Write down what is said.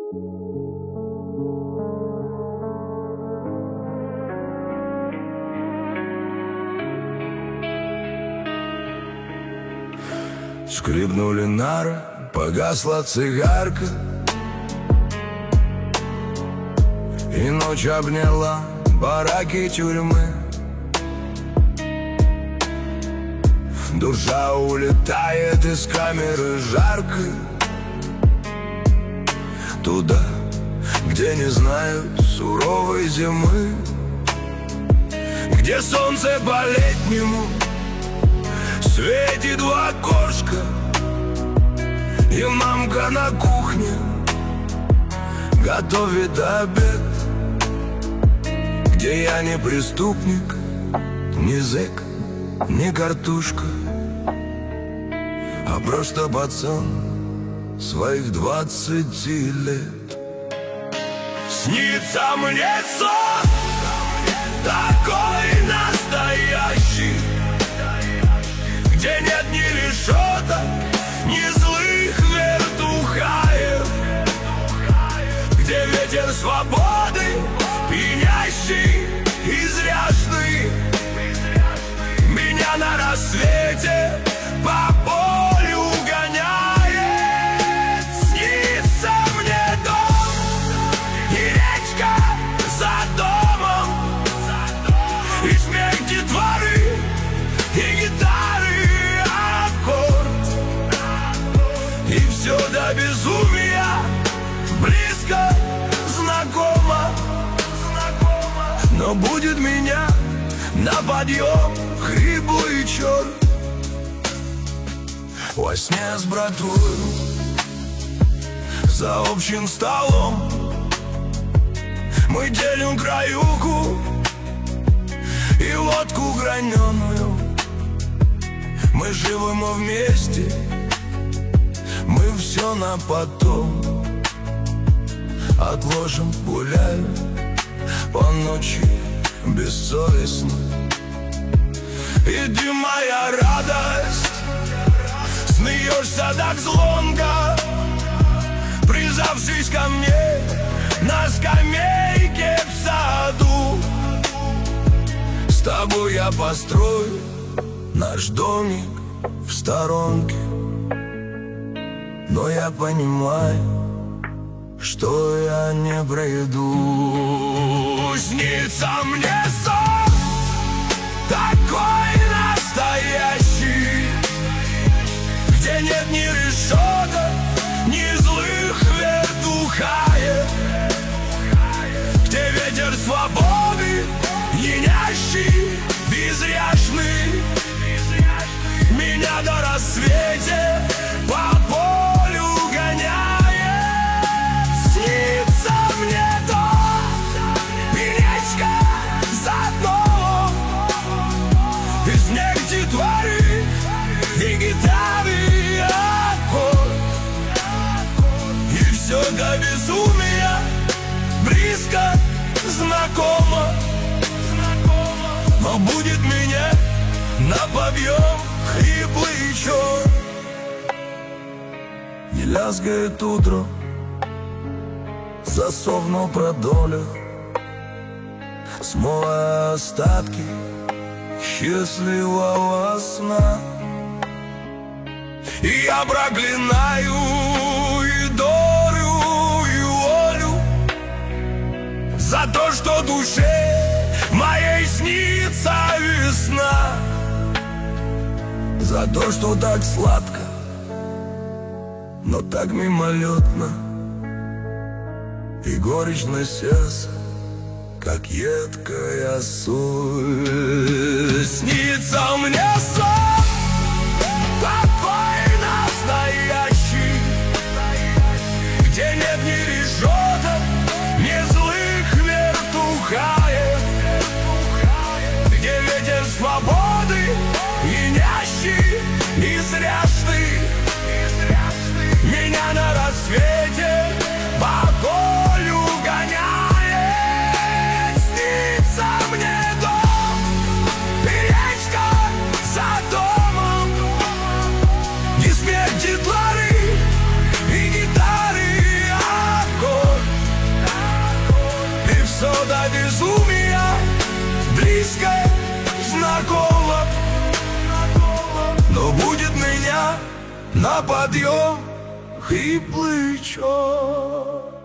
Скрипнули нары, погасла цигарка, и ночь обняла бараки тюрьмы. Душа улетает из камеры жаркой, туда, где не знают суровой зимы, где солнце по-летнему светит в окошко, и мамка на кухне готовит обед, где я не преступник, не зэк, не картушка, а просто пацан своих 20 лет. Снится мне сон такой настоящий, где нет ни решеток, ни злых вертухаев, где ветер свободы пьянящий и зряшный меня на рассвете по полю гоняет. Снится мне дом и речка за домом, и смех детворы, и гитары, аккорд, и все до безумия близко, знакомо, но будет меня на подъем хриплый черт. Во сне с братвою за общим столом мы делим краюху и водку граненую. Мы живы, мы вместе, мы все на потом. Отложим, гуляю по ночи бессовестно. Иди, моя радость, смеешься так звонко, прижавшись ко мне на скамейке в саду. С тобой я построю наш домик в сторонке, но я понимаю, что я не пройду. Снится мне сон такой настоящий, где нет ни решеток, ни злых вертухаев, где ветер свободы пьянящий, безряжный меня до рассвете по полю гоняет. Снится мне дом и речка за домом, и снег детворы, и гитары, аккорд, и все до безумия близко, знакомо, но будет меня на подъем хриплый черт. Не лязгает утро, засов, но продолю, смоя остатки счастливого сна. И я проклинаю и долю, и волю за то, что душе моей снится весна, за то, что так сладко, но так мимолетно, и горечь на сердце, как едкая соль. Снится мне сон такой настоящий, где нет ни решеток, ни злых вертухаев, где ветер свободы пьянящий и зряшный меня на рассвете по полю гоняет. Снится мне дом и речка за домом, природа безумия, близкая, знакома, но будет меня на подъем хриплый чёрт.